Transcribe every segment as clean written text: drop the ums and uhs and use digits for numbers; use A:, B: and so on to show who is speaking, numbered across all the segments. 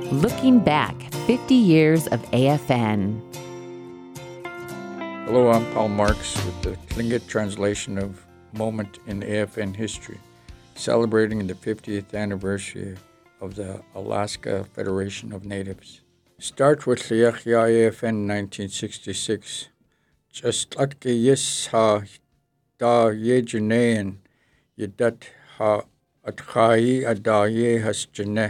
A: Looking Back, 50 Years of AFN.
B: Hello, I'm Paul Marks with the Tlingit translation of Moment in AFN History, celebrating the 50th anniversary of the Alaska Federation of Natives. Start with Liachya AFN 1966. Just latke yes ha da yejunean yedat ha atchai adaye has jene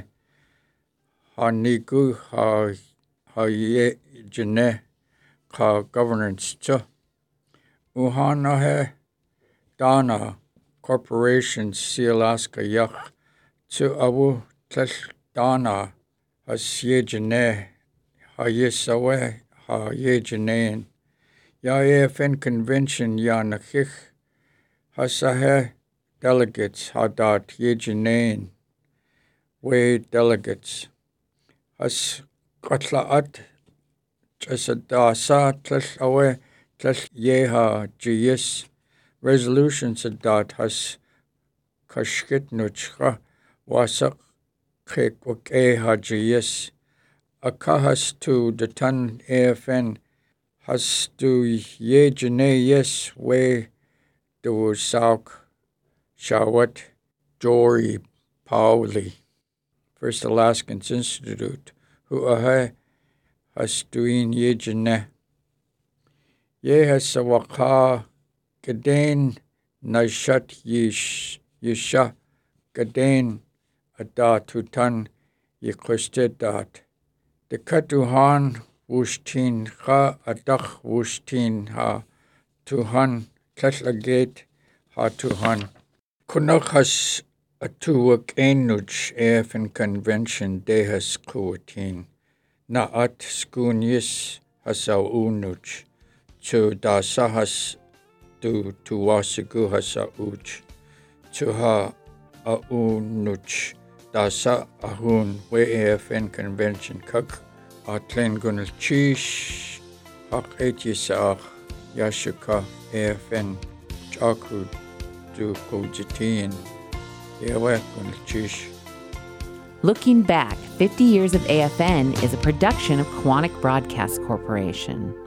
B: ha nigu ha ye jene ka governance cha uhanahe dana corporations si Alaska yach to awu tlech dana has ye jene ha yesawe ha ye jenean ya AFN convention ya nakich hasahe delegates hadat ye jenean we delegates has katlaat Jasadasa tlech awe tlech yeha jiyis resolutions adat has kashkit nuchra wasak kek ha jiyis akahas to the ton AFN has to ye jene yes we do sauk shawat Jory Pauli First Alaskans Institute who ahe Hastuin Yejene. Ye Hasawaka Gaden Nashat Yesha Gaden Ada Tutan Yekristedat. The Katuhan Wushtin Ha Adach Wushtin Ha Tuhan Tlatlagate Ha Tuhan. Kunachas Atuak Enuch AFN Convention Dehas Kuatin. Naat skunyis hasaw unuch, to dasahas tu tuwasigu hasa uch, to ha aunuch, dasa ahun we AFN convention kak, atlen gunal chish, hak etisah yashuka AFN chaku tu kojitin, yewe gunal chish.
A: Looking Back, 50 Years of AFN is a production of Quantic Broadcast Corporation.